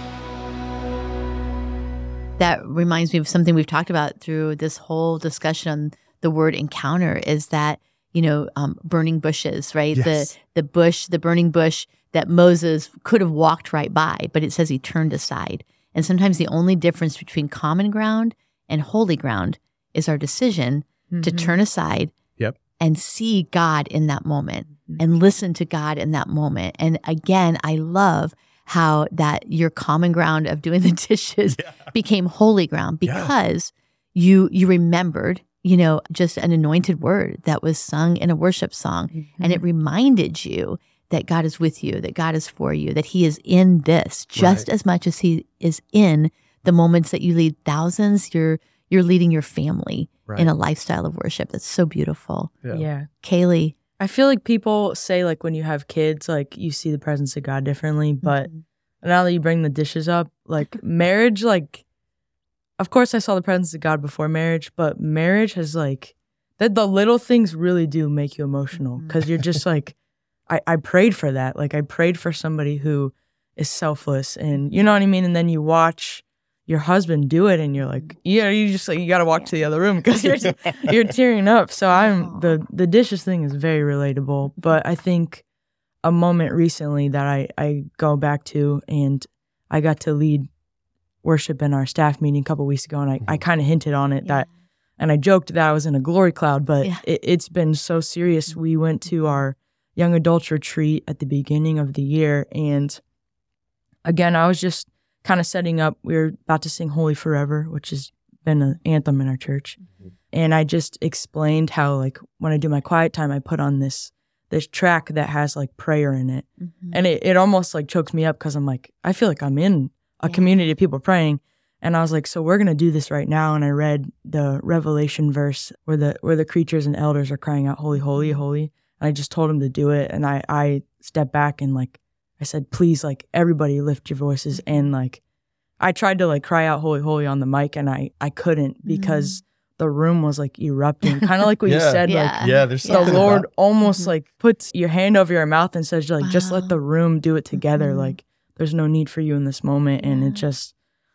[SPEAKER 2] That reminds me of something we've talked about through this whole discussion on the word encounter, is that, you know, um, burning bushes, right?
[SPEAKER 1] Yes.
[SPEAKER 2] The the bush, the burning bush that Moses could have walked right by, but it says he turned aside. And sometimes the only difference between common ground and holy ground is our decision to
[SPEAKER 3] Mhm.
[SPEAKER 2] turn aside
[SPEAKER 1] Yep.
[SPEAKER 2] and see God in that moment
[SPEAKER 3] Mhm.
[SPEAKER 2] and listen to God in that moment. And again, I love how that your common ground of doing the dishes
[SPEAKER 1] Yeah.
[SPEAKER 2] became holy ground
[SPEAKER 1] Yeah.
[SPEAKER 2] because you you remembered, you know, just an anointed word that was sung in a worship song, and it reminded you that God is with you, that God is for you, that he is in this just
[SPEAKER 1] Right.
[SPEAKER 2] as much as he is in the moments that you lead thousands. You're you're leading your family
[SPEAKER 1] Right.
[SPEAKER 2] in a lifestyle of worship. That's so beautiful.
[SPEAKER 1] Yeah.
[SPEAKER 3] Yeah.
[SPEAKER 2] Kaylee.
[SPEAKER 3] I feel like people say, like, when you have kids, like, you see the presence of God differently. But
[SPEAKER 2] Mhm.
[SPEAKER 3] now that you bring the dishes up, like, marriage, like, of course I saw the presence of God before marriage, but marriage has, like, that the little things really do make you emotional,
[SPEAKER 2] Mhm.
[SPEAKER 3] because you're just like, I, I prayed for that. Like, I prayed for somebody who is selfless, and you know what I mean? And then you watch your husband do it, and you're like, yeah, you just like, you got to walk to the other room because you're, you're tearing up. So I'm, the, the dishes thing is very relatable. But I think a moment recently that I, I go back to, and I got to lead worship in our staff meeting a couple weeks ago, and I, I kind of hinted on it that, and I joked that I was in a glory cloud, but
[SPEAKER 2] Yeah.
[SPEAKER 3] it, it's been so serious. We went to our young adults retreat at the beginning of the year, and again, I was just kind of setting up. We were about to sing Holy Forever, which has been an anthem in our church. And I just explained how, like, when I do my quiet time, I put on this this track that has like prayer in it.
[SPEAKER 2] Mhm.
[SPEAKER 3] And it, it almost like chokes me up because I'm like, I feel like I'm in a
[SPEAKER 2] Yeah.
[SPEAKER 3] community of people praying. And I was like, so we're gonna do this right now. And I read the Revelation verse where the where the creatures and elders are crying out, holy, holy, holy. And I just told them to do it. And I I stepped back and like I said, please, like, everybody lift your voices. And like I tried to like cry out holy, holy on the mic, and I I couldn't because the room was like erupting. Kind of like what you
[SPEAKER 1] Yeah.
[SPEAKER 3] said,
[SPEAKER 2] Yeah.
[SPEAKER 3] like
[SPEAKER 1] Yeah, there's
[SPEAKER 3] the
[SPEAKER 1] something
[SPEAKER 3] Lord
[SPEAKER 1] about-
[SPEAKER 3] almost
[SPEAKER 2] Mhm.
[SPEAKER 3] like puts your hand over your mouth and says, like, just let
[SPEAKER 2] Wow.
[SPEAKER 3] the room do it together.
[SPEAKER 2] Mhm.
[SPEAKER 3] Like, there's no need for you in this moment. And
[SPEAKER 2] Yeah.
[SPEAKER 3] it just,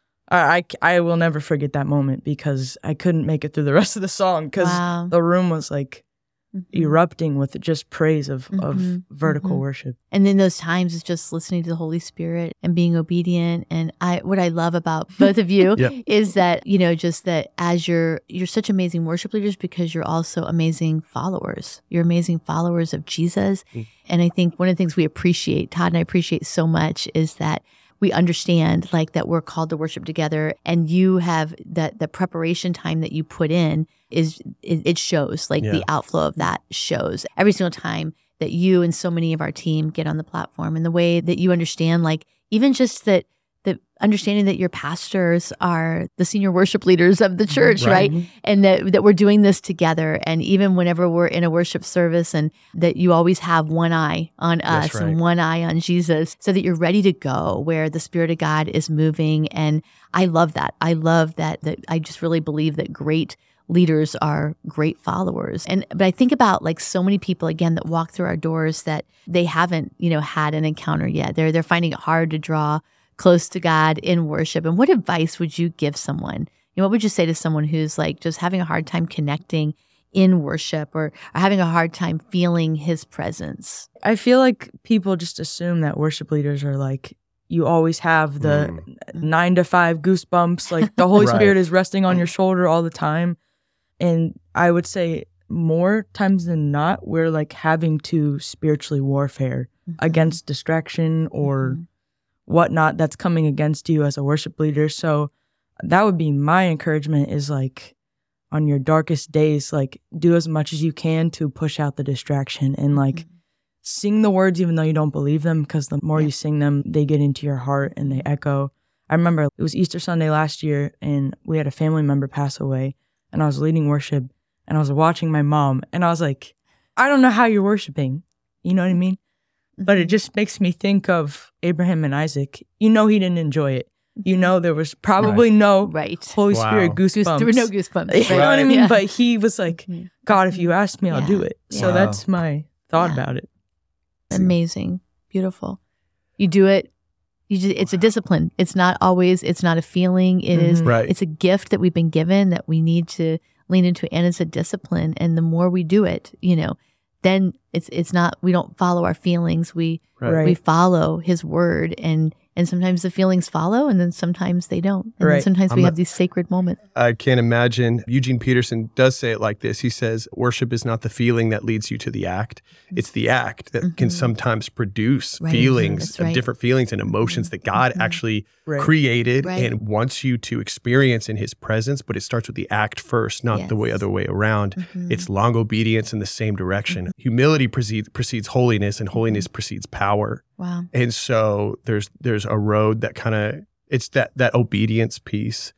[SPEAKER 3] I, I, I will never forget that moment because I couldn't make it through the rest of the song because
[SPEAKER 2] Wow.
[SPEAKER 3] the room was like
[SPEAKER 2] Mhm.
[SPEAKER 3] erupting with just praise of, of
[SPEAKER 2] Mhm.
[SPEAKER 3] vertical
[SPEAKER 2] Mhm.
[SPEAKER 3] worship.
[SPEAKER 2] And in those times, it's just listening to the Holy Spirit and being obedient. And I, what I love about both of you
[SPEAKER 1] Yep.
[SPEAKER 2] is that, you know, just that as you're, you're such amazing worship leaders because you're also amazing followers. You're amazing followers of Jesus.
[SPEAKER 1] Mm.
[SPEAKER 2] And I think one of the things we appreciate, Todd and I appreciate so much, is that we understand like that we're called to worship together, and you have that the preparation time that you put in is it, it shows, like
[SPEAKER 1] Yeah.
[SPEAKER 2] the outflow of that shows every single time that you and so many of our team get on the platform, and the way that you understand, like even just that the understanding that your pastors are the senior worship leaders of the church,
[SPEAKER 1] Right.
[SPEAKER 2] right? And that that we're doing this together. And even whenever we're in a worship service, and that you always have one eye on us
[SPEAKER 1] That's right.
[SPEAKER 2] and one eye on Jesus, so that you're ready to go where the Spirit of God is moving. And I love that. I love that. That I just really believe that great leaders are great followers. And but I think about like so many people again that walk through our doors that they haven't, you know, had an encounter yet. They're they're finding it hard to draw close to God in worship. And what advice would you give someone? You know, what would you say to someone who's like just having a hard time connecting in worship, or, or having a hard time feeling his presence?
[SPEAKER 3] I feel like people just assume that worship leaders are like, you always have the
[SPEAKER 1] Mm.
[SPEAKER 3] nine to five goosebumps, like the Holy
[SPEAKER 1] Right.
[SPEAKER 3] Spirit is resting on your shoulder all the time. And I would say more times than not, we're like having to spiritually warfare against distraction or
[SPEAKER 2] Mhm.
[SPEAKER 3] whatnot that's coming against you as a worship leader. So that would be my encouragement is like on your darkest days, like do as much as you can to push out the distraction and like
[SPEAKER 2] Mhm.
[SPEAKER 3] sing the words even though you don't believe them, because the more
[SPEAKER 2] Yeah.
[SPEAKER 3] you sing them, they get into your heart and they echo. I remember it was Easter Sunday last year and we had a family member pass away and I was leading worship and I was watching my mom and I was like, I don't know how you're worshiping. You know what I mean? But it just makes me think of Abraham and Isaac. You know he didn't enjoy it. You know there was probably no
[SPEAKER 2] Right.
[SPEAKER 3] Holy
[SPEAKER 1] Wow.
[SPEAKER 3] Spirit
[SPEAKER 2] Goose-
[SPEAKER 3] goosebumps.
[SPEAKER 2] there were no goosebumps.
[SPEAKER 3] You know what I
[SPEAKER 1] Right.
[SPEAKER 3] mean?
[SPEAKER 2] Yeah.
[SPEAKER 3] But he was like,
[SPEAKER 2] Mhm.
[SPEAKER 3] God, if you ask me, I'll
[SPEAKER 2] Yeah.
[SPEAKER 3] do it. So
[SPEAKER 1] Wow.
[SPEAKER 3] that's my thought
[SPEAKER 2] Yeah.
[SPEAKER 3] about it.
[SPEAKER 2] Amazing. Beautiful. You do it. You just, it's a discipline. It's not always, it's not a feeling. It is.
[SPEAKER 3] Mhm.
[SPEAKER 1] Right.
[SPEAKER 2] It's a gift that we've been given that we need to lean into, and it's a discipline. And the more we do it, you know, then it's it's not, we don't follow our feelings. We
[SPEAKER 1] Right.
[SPEAKER 2] we follow his word, and and sometimes the feelings follow, and then sometimes they don't. And then
[SPEAKER 3] Right.
[SPEAKER 2] sometimes we
[SPEAKER 1] I'm a-
[SPEAKER 2] have these sacred moments.
[SPEAKER 1] I can't imagine. Eugene Peterson does say it like this. He says, worship is not the feeling that leads you to the act. It's the act that can
[SPEAKER 2] Mhm.
[SPEAKER 1] sometimes produce
[SPEAKER 2] Right.
[SPEAKER 1] feelings,
[SPEAKER 2] That's
[SPEAKER 1] of
[SPEAKER 2] right.
[SPEAKER 1] different feelings and emotions that God
[SPEAKER 2] Mhm.
[SPEAKER 1] actually
[SPEAKER 3] Right.
[SPEAKER 1] created
[SPEAKER 2] Right.
[SPEAKER 1] and wants you to experience in his presence. But it starts with the act first, not the way
[SPEAKER 2] Yes.
[SPEAKER 1] other way around.
[SPEAKER 2] Mhm.
[SPEAKER 1] It's long obedience in the same direction. Humility precedes, precedes holiness, and holiness precedes power.
[SPEAKER 2] Wow.
[SPEAKER 1] And so there's there's a road that kind of, it's that that obedience piece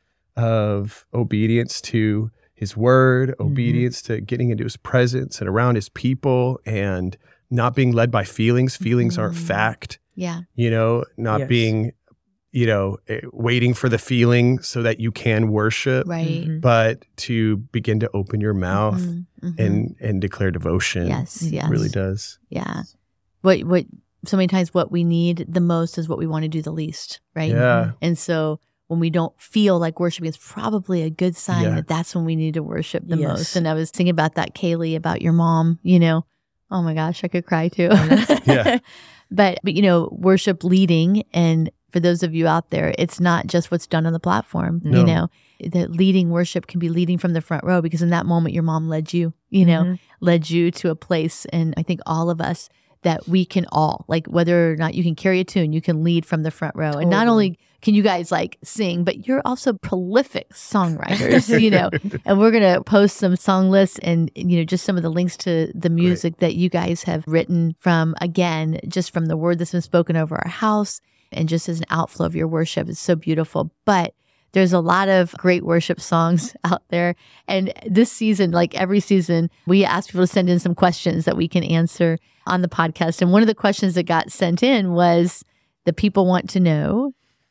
[SPEAKER 1] of obedience to his word,
[SPEAKER 3] Mhm.
[SPEAKER 1] obedience to getting into his presence and around his people, and not being led by feelings. Feelings aren't
[SPEAKER 2] Mhm.
[SPEAKER 1] fact,
[SPEAKER 2] Yeah.
[SPEAKER 1] you know, not
[SPEAKER 3] Yes.
[SPEAKER 1] being, you know, eh, waiting for the feeling so that you can worship,
[SPEAKER 2] Right.
[SPEAKER 3] Mhm.
[SPEAKER 1] but to begin to open your mouth
[SPEAKER 2] Mhm. Mhm.
[SPEAKER 1] and and declare devotion.
[SPEAKER 2] yes,
[SPEAKER 3] Mhm.
[SPEAKER 2] yes,
[SPEAKER 1] Really does.
[SPEAKER 2] yeah. What what so many times what we need the most is what we want to do the least, right?
[SPEAKER 1] Yeah.
[SPEAKER 2] And so when we don't feel like worshiping, it's probably a good sign
[SPEAKER 1] Yeah.
[SPEAKER 2] that that's when we need to worship the
[SPEAKER 3] Yes.
[SPEAKER 2] most. And I was thinking about that, Kaylee, about your mom. You know, oh my gosh, I could cry too.
[SPEAKER 1] Yeah.
[SPEAKER 2] but but you know, worship leading, and for those of you out there, it's not just what's done on the platform.
[SPEAKER 1] No.
[SPEAKER 2] You know, that leading worship can be leading from the front row, because in that moment your mom led you. You know,
[SPEAKER 3] Mhm.
[SPEAKER 2] led you to a place, and I think all of us, that we can all, like, whether or not you can carry a tune, you can lead from the front row. And not
[SPEAKER 3] Totally.
[SPEAKER 2] only can you guys like sing, but you're also prolific songwriters, you know. And we're going to post some song lists and, you know, just some of the links to the music that you guys have written from, again, just from the word that's been spoken over our house, and just as an outflow of your worship. It's so beautiful. But there's a lot of great worship songs out there. And this season, like every season, we ask people to send in some questions that we can answer on the podcast. And one of the questions that got sent in was, the people want to know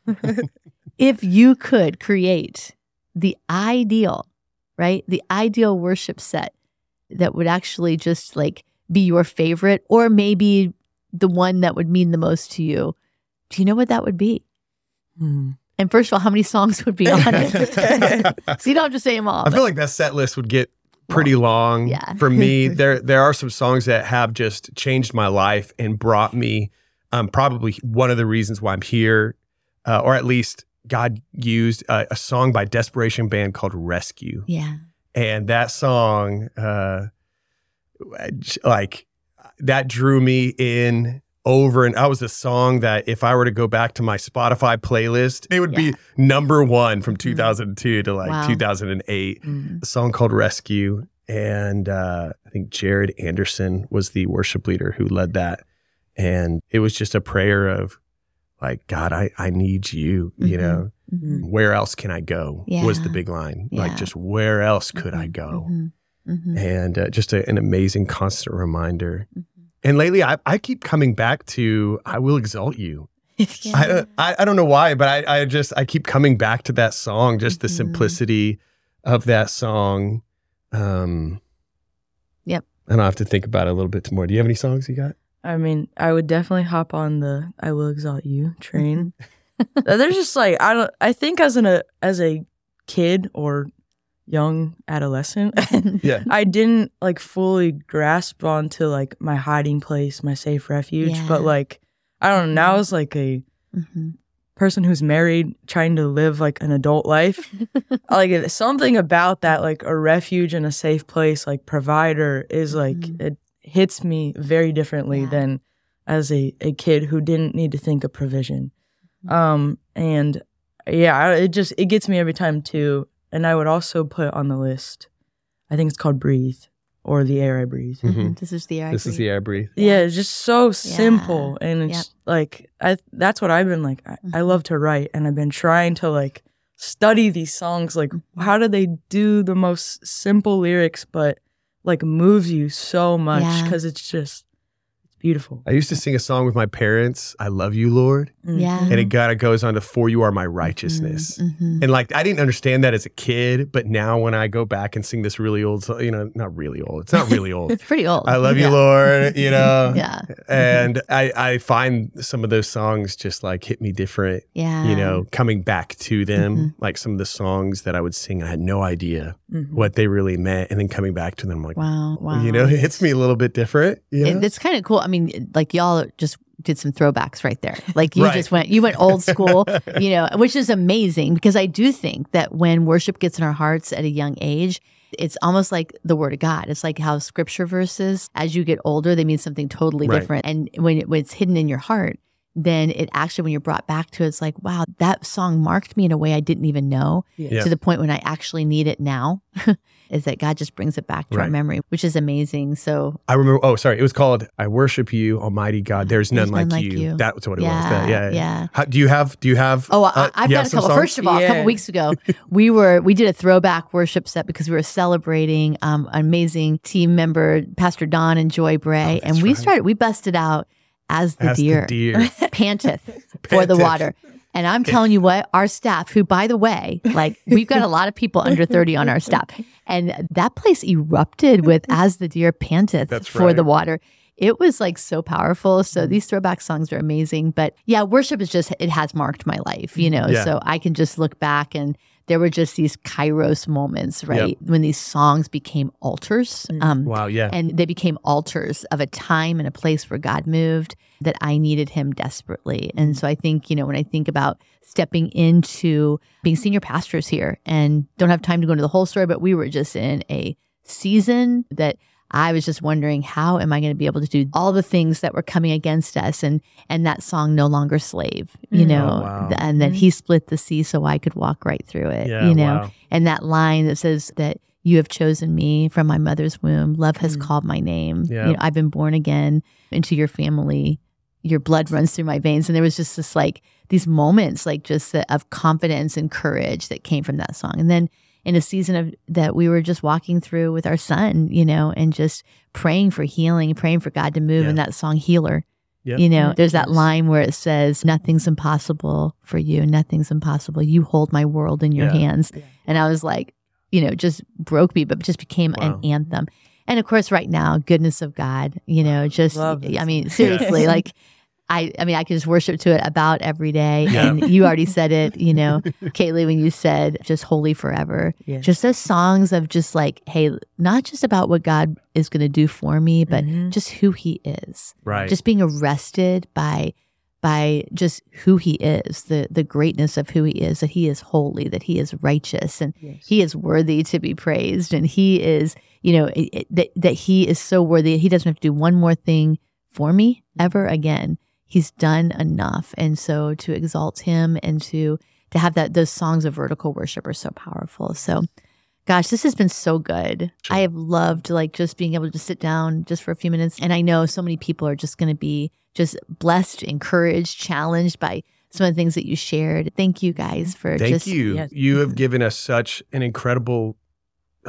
[SPEAKER 2] if you could create the ideal, right? The ideal worship set that would actually just like be your favorite, or maybe the one that would mean the most to you. Do you know what that would be?
[SPEAKER 3] Mm.
[SPEAKER 2] And first of all, how many songs would be on it? So you don't have to say them all.
[SPEAKER 1] I
[SPEAKER 2] but-
[SPEAKER 1] feel like that set list would get pretty long.
[SPEAKER 2] yeah.
[SPEAKER 1] For me, there there are some songs that have just changed my life and brought me, um, probably one of the reasons why I'm here, uh, or at least God used a, a song by Desperation Band called Rescue.
[SPEAKER 2] yeah.
[SPEAKER 1] And that song, uh, like, that drew me in over, and that was a song that if I were to go back to my Spotify playlist, it would
[SPEAKER 2] Yeah.
[SPEAKER 1] be number one from
[SPEAKER 2] Mhm.
[SPEAKER 1] two thousand two to like
[SPEAKER 2] Wow.
[SPEAKER 1] two thousand eight.
[SPEAKER 3] Mm.
[SPEAKER 1] A song called Rescue. And uh, I think Jared Anderson was the worship leader who led that. And it was just a prayer of like, God, I, I need you, you
[SPEAKER 2] Mhm.
[SPEAKER 1] know,
[SPEAKER 2] Mhm.
[SPEAKER 1] where else can I go was the
[SPEAKER 2] Yeah.
[SPEAKER 1] big line.
[SPEAKER 2] Yeah.
[SPEAKER 1] Like, just where else could I go?
[SPEAKER 2] Mhm. Mhm.
[SPEAKER 1] And uh, just a, an amazing constant reminder.
[SPEAKER 2] Mhm.
[SPEAKER 1] And lately, I, I keep coming back to I Will Exalt You. I,
[SPEAKER 2] Yeah.
[SPEAKER 1] don't- I I don't know why, but I, I just I keep coming back to that song, just the
[SPEAKER 2] Mhm.
[SPEAKER 1] simplicity of that song. Um,
[SPEAKER 2] Yep.
[SPEAKER 1] And I'll have to think about it a little bit more. Do you have any songs you got?
[SPEAKER 3] I mean, I would definitely hop on the "I Will Exalt You" train. There's just like I don't. I think as an a, as a kid or young adolescent,
[SPEAKER 1] Yeah.
[SPEAKER 3] I didn't like fully grasp onto like my hiding place, my safe refuge.
[SPEAKER 2] Yeah.
[SPEAKER 3] But like I don't know. Now as like a
[SPEAKER 2] Mhm.
[SPEAKER 3] person who's married, trying to live like an adult life, like it's something about that, like a refuge and a safe place, like provider, is like
[SPEAKER 2] Mhm.
[SPEAKER 3] it hits me very differently
[SPEAKER 2] Yeah.
[SPEAKER 3] than as a, a kid who didn't need to think of provision. Um, and yeah, it just, it gets me every time too. And I would also put on the list, I think it's called Breathe, or The Air I Breathe.
[SPEAKER 1] Mhm.
[SPEAKER 2] This is the air. I
[SPEAKER 1] This is
[SPEAKER 2] breathe.
[SPEAKER 1] the air I breathe.
[SPEAKER 3] Yeah, it's just so simple. And it's
[SPEAKER 2] Yep.
[SPEAKER 3] like, I that's what I've been like. I, I
[SPEAKER 2] Mhm.
[SPEAKER 3] love to write, and I've been trying to like study these songs. Like, how do they do the most simple lyrics, but like moves you so much?
[SPEAKER 2] Yeah.
[SPEAKER 3] Because it's just, it's beautiful.
[SPEAKER 1] I used to sing a song with my parents, I love you, Lord.
[SPEAKER 2] Yeah.
[SPEAKER 1] And it kind of goes on to, for you are my righteousness.
[SPEAKER 2] Mhm.
[SPEAKER 1] And like, I didn't understand that as a kid, but now when I go back and sing this really old song, you know, not really old, it's not really old.
[SPEAKER 2] It's pretty old.
[SPEAKER 1] I love you,
[SPEAKER 2] Yeah.
[SPEAKER 1] Lord, you know?
[SPEAKER 2] Yeah.
[SPEAKER 1] And I, I find some of those songs just like hit me different,
[SPEAKER 2] Yeah.
[SPEAKER 1] you know, coming back to them,
[SPEAKER 2] Mhm.
[SPEAKER 1] like some of the songs that I would sing, I had no idea
[SPEAKER 3] Mhm.
[SPEAKER 1] what they really meant. And then coming back to them, I'm like,
[SPEAKER 2] Wow. Wow.
[SPEAKER 1] you know, it hits me a little bit different. You know?
[SPEAKER 2] It, it's kind of cool. I mean, like y'all just did some throwbacks right there. Like you
[SPEAKER 1] Right.
[SPEAKER 2] just went, you went old school, you know, which is amazing because I do think that when worship gets in our hearts at a young age, it's almost like the word of God. It's like how scripture verses, as you get older, they mean something totally
[SPEAKER 1] Right.
[SPEAKER 2] different. And when, it, when it's hidden in your heart, then it actually, when you're brought back to it, it's like, wow, that song marked me in a way I didn't even know,
[SPEAKER 3] Yeah.
[SPEAKER 2] to the point when I actually need it now, is that God just brings it back to our
[SPEAKER 1] Right.
[SPEAKER 2] memory, which is amazing. So
[SPEAKER 1] I remember, oh, sorry. It was called I Worship You, Almighty God. There's none,
[SPEAKER 2] There's
[SPEAKER 1] like,
[SPEAKER 2] none like
[SPEAKER 1] you.
[SPEAKER 2] you.
[SPEAKER 1] That's what it
[SPEAKER 2] yeah,
[SPEAKER 1] was. That, yeah.
[SPEAKER 2] yeah.
[SPEAKER 1] How, do you have, do you have?
[SPEAKER 2] Oh, I,
[SPEAKER 1] uh,
[SPEAKER 2] I've
[SPEAKER 1] you
[SPEAKER 2] got
[SPEAKER 1] have
[SPEAKER 2] a
[SPEAKER 1] some
[SPEAKER 2] couple.
[SPEAKER 1] songs?
[SPEAKER 2] First of all, a
[SPEAKER 3] Yeah.
[SPEAKER 2] couple weeks ago, we were we did a throwback worship set because we were celebrating um, an amazing team member, Pastor Don and Joy Bray,
[SPEAKER 1] Oh, that's
[SPEAKER 2] and we
[SPEAKER 1] right.
[SPEAKER 2] started. We busted out as the
[SPEAKER 1] As the
[SPEAKER 2] deer,
[SPEAKER 1] deer.
[SPEAKER 2] panteth for the
[SPEAKER 1] Panteth.
[SPEAKER 2] water. And I'm telling you what, our staff, who by the way, like we've got a lot of people under thirty on our staff, and that place erupted with "As the Deer Panteth
[SPEAKER 1] That's
[SPEAKER 2] for the
[SPEAKER 1] right.
[SPEAKER 2] Water." It was like so powerful. So these throwback songs are amazing. But yeah, worship is just, it has marked my life, you know?
[SPEAKER 1] Yeah.
[SPEAKER 2] So I can just look back and there were just these kairos moments, right? When these songs became altars. Um,
[SPEAKER 1] Wow, yeah.
[SPEAKER 2] And they became altars of a time and a place where God moved that I needed him desperately. And so I think, you know, when I think about stepping into being senior pastors here, and don't have time to go into the whole story, but we were just in a season that I was just wondering, how am I going to be able to do all the things that were coming against us? And and that song, No Longer Slave, you
[SPEAKER 3] Mm.
[SPEAKER 2] know,
[SPEAKER 1] Oh, wow.
[SPEAKER 2] th- and that he split the sea so I could walk right through it,
[SPEAKER 1] Yeah,
[SPEAKER 2] you know,
[SPEAKER 1] wow.
[SPEAKER 2] and that line that says that you have chosen me from my mother's womb. Love has
[SPEAKER 3] Mm.
[SPEAKER 2] called my name.
[SPEAKER 1] Yeah.
[SPEAKER 2] You know, I've been born again into your family. Your blood runs through my veins. And there was just this like these moments, like just the, of confidence and courage that came from that song. And then in a season of that we were just walking through with our son, you know, and just praying for healing, praying for God to move.
[SPEAKER 1] Yeah.
[SPEAKER 2] And that song Healer,
[SPEAKER 1] Yep.
[SPEAKER 2] you know,
[SPEAKER 3] Mm,
[SPEAKER 2] there's that
[SPEAKER 3] yes.
[SPEAKER 2] line where it says, nothing's impossible for you. Nothing's impossible. You hold my world in your
[SPEAKER 1] Yeah.
[SPEAKER 2] hands.
[SPEAKER 3] Yeah.
[SPEAKER 2] And I was like, you know, just broke me, but just became
[SPEAKER 1] Wow.
[SPEAKER 2] an anthem. And of course, right now, goodness of God, you know, just,
[SPEAKER 3] Love this
[SPEAKER 2] I mean,
[SPEAKER 3] song.
[SPEAKER 2] seriously,
[SPEAKER 3] Yes.
[SPEAKER 2] like, I, I mean, I could just worship to it about every day.
[SPEAKER 1] Yeah.
[SPEAKER 2] And you already said it, you know, Kaylee, when you said just holy forever,
[SPEAKER 3] Yes.
[SPEAKER 2] just those songs of just like, hey, not just about what God is going to do for me, but
[SPEAKER 3] Mhm.
[SPEAKER 2] just who he is.
[SPEAKER 1] Right.
[SPEAKER 2] Just being arrested by by just who he is, the the greatness of who he is, that he is holy, that he is righteous, and
[SPEAKER 3] Yes.
[SPEAKER 2] he is worthy to be praised, and he is, you know, it, it- that that he is so worthy. He doesn't have to do one more thing for me ever again. He's done enough, and so to exalt him and to to have that those songs of vertical worship are so powerful. So, gosh, this has been so good.
[SPEAKER 1] Sure.
[SPEAKER 2] I have loved like just being able to sit down just for a few minutes, and I know so many people are just going to be just blessed, encouraged, challenged by some of the things that you shared. Thank you guys for
[SPEAKER 1] Thank
[SPEAKER 2] just
[SPEAKER 1] you.
[SPEAKER 3] Yes.
[SPEAKER 1] You have given us such an incredible uh,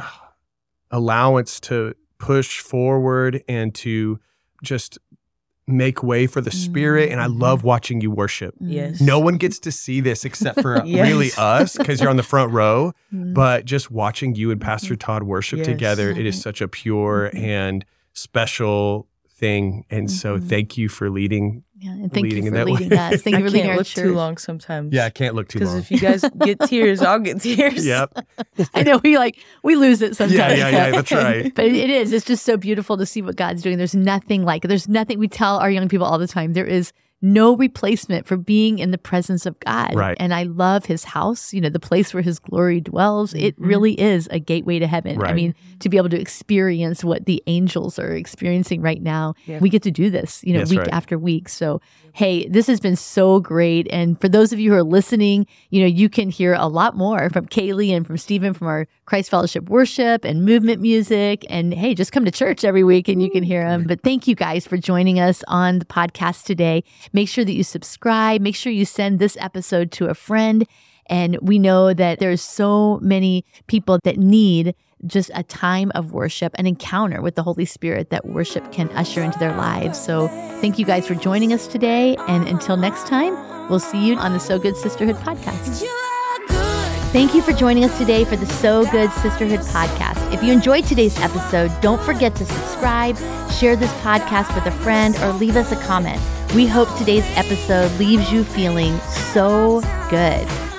[SPEAKER 1] allowance to push forward and to just make way for the Spirit. And I
[SPEAKER 2] Mhm.
[SPEAKER 1] love watching you worship.
[SPEAKER 3] Yes.
[SPEAKER 1] No one gets to see this except for
[SPEAKER 3] Yes.
[SPEAKER 1] really us because you're on the front row.
[SPEAKER 2] Mm.
[SPEAKER 1] But just watching you and Pastor Todd worship
[SPEAKER 3] Yes.
[SPEAKER 1] together, it is such a pure
[SPEAKER 2] Mhm.
[SPEAKER 1] and special thing. And so
[SPEAKER 2] Mhm.
[SPEAKER 1] thank you for leading.
[SPEAKER 2] Yeah, and thank
[SPEAKER 1] leading
[SPEAKER 2] you
[SPEAKER 1] in
[SPEAKER 2] for
[SPEAKER 1] that way.
[SPEAKER 2] leading us. Thank
[SPEAKER 3] I
[SPEAKER 2] you for leading
[SPEAKER 3] can't
[SPEAKER 2] our
[SPEAKER 3] look
[SPEAKER 2] church.
[SPEAKER 3] too long sometimes.
[SPEAKER 1] Yeah, I can't look too
[SPEAKER 3] Because
[SPEAKER 1] long.
[SPEAKER 3] if you guys get tears, I'll get tears.
[SPEAKER 1] Yep.
[SPEAKER 2] I know we like we lose it sometimes.
[SPEAKER 1] Yeah, yeah, yeah, that's right.
[SPEAKER 2] But it, it is. It's just so beautiful to see what God's doing. There's nothing like it. There's nothing we tell our young people all the time. There is no replacement for being in the presence of God.
[SPEAKER 1] Right.
[SPEAKER 2] And I love his house, you know, the place where his glory dwells. Mm-hmm. It really is a gateway to heaven.
[SPEAKER 1] Right.
[SPEAKER 2] I mean, to be able to experience what the angels are experiencing right now, yeah. we get to do this, you know,
[SPEAKER 1] That's
[SPEAKER 2] week
[SPEAKER 1] right.
[SPEAKER 2] after week. So, hey, this has been so great. And for those of you who are listening, you know, you can hear a lot more from Kaylee and from Stephen from our Christ Fellowship worship and movement music. And hey, just come to church every week and you can hear them. But thank you guys for joining us on the podcast today. Make sure that you subscribe. Make sure you send this episode to a friend. And we know that there's so many people that need just a time of worship, an encounter with the Holy Spirit that worship can usher into their lives. So thank you guys for joining us today. And until next time, we'll see you on the So Good Sisterhood podcast. Thank you for joining us today for the So Good Sisterhood podcast. If you enjoyed today's episode, don't forget to subscribe, share this podcast with a friend, or leave us a comment. We hope today's episode leaves you feeling so good.